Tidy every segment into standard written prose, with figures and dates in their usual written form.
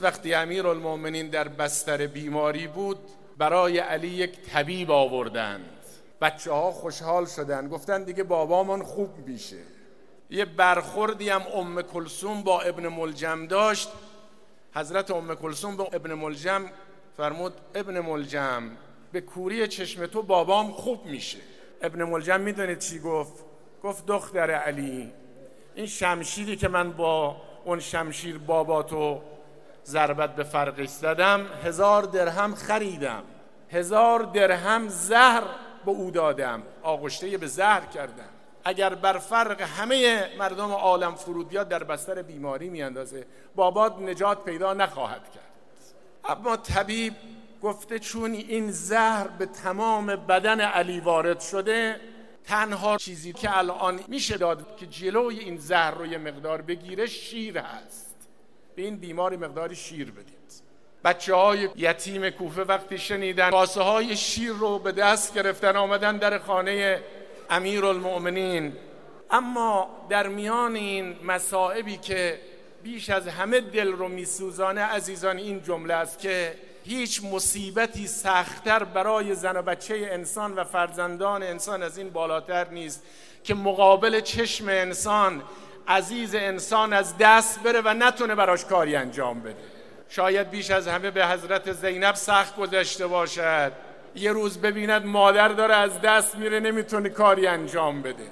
وقتی امیرالمؤمنین در بستر بیماری بود برای علی یک طبیب آوردند. بچه ها خوشحال شدند، گفتن دیگه بابامون خوب میشه. یه برخوردی هم ام کلثوم با ابن ملجم داشت. حضرت ام کلثوم با ابن ملجم فرمود ابن ملجم به کوری چشم تو بابام خوب میشه. ابن ملجم میدونید چی گفت؟ گفت دختر علی، این شمشیری که من با اون شمشیر باباتو ضربت به فرقش زدم 1000 درهم خریدم، 1000 درهم زهر به او دادم، آغشته به زهر کردم. اگر بر فرق همه مردم عالم فرود بیاد در بستر بیماری میاندازه، بابات نجات پیدا نخواهد کرد. اما طبیب گفته چون این زهر به تمام بدن علی وارد شده، تنها چیزی که الان میشه داد که جلوی این زهر رو یه مقدار بگیره شیر هست. به این بیماری مقداری شیر بدید. بچه های یتیم کوفه وقتی شنیدن کاسه های شیر رو به دست گرفتن، آمدن در خانه امیرالمؤمنین. اما در میان این مصائبی که بیش از همه دل رو میسوزانه عزیزان این جمله است که هیچ مصیبتی سخت‌تر برای زن و بچه انسان و فرزندان انسان از این بالاتر نیست که مقابل چشم انسان عزیز انسان از دست بره و نتونه براش کاری انجام بده. شاید بیش از همه به حضرت زینب سخت گذشته باشد، یه روز ببیند مادر داره از دست میره نمیتونه کاری انجام بده.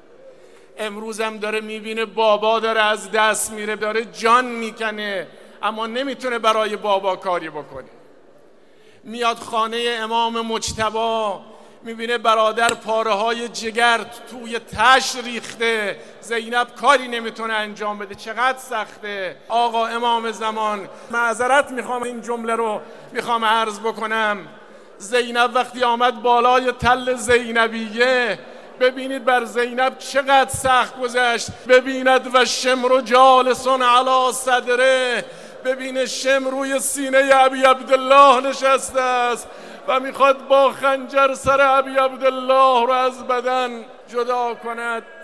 امروز هم داره میبینه بابا داره از دست میره، داره جان میکنه اما نمیتونه برای بابا کاری بکنه. میاد خانه امام مجتبی میبینه برادر پاره های جگر توی تش ریخته، زینب کاری نمیتونه انجام بده. چقدر سخته. آقا امام زمان، معذرت میخوام این جمله رو میخوام عرض بکنم، زینب وقتی آمد بالای تل زینبیه ببینید بر زینب چقدر سخت گذشت. ببیند و شمر جالسون علی صدره، ببینه شمر روی سینه ابی عبدالله نشسته است و میخواد با خنجر سر ابی عبدالله رو از بدن جدا کند.